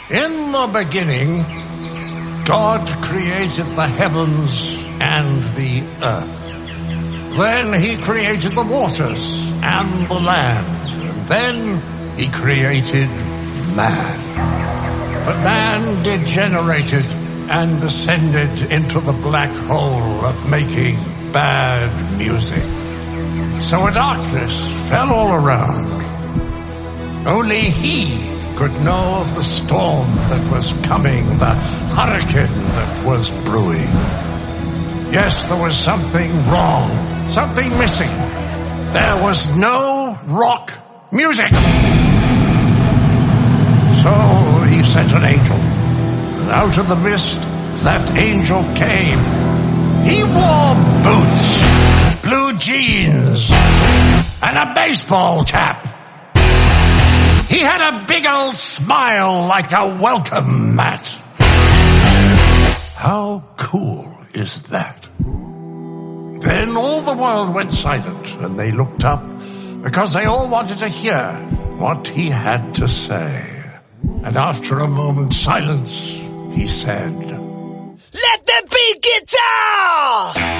In the beginning, God created the heavens and the earth. Then he created the waters and the land. And then he created man. But man degenerated and descended into the black hole of making bad music. So a darkness fell all around. Only he could know of the storm that was coming, the hurricane that was brewing. Yes, there was something wrong, something missing. There was no rock music. So he sent an angel, and out of the mist that angel came. He wore boots, blue jeans, and a baseball cap. He had a big old smile like a welcome mat. How cool is that? Then all the world went silent, and they looked up because they all wanted to hear what he had to say. And after a moment's silence, he said, "Let there be guitar!"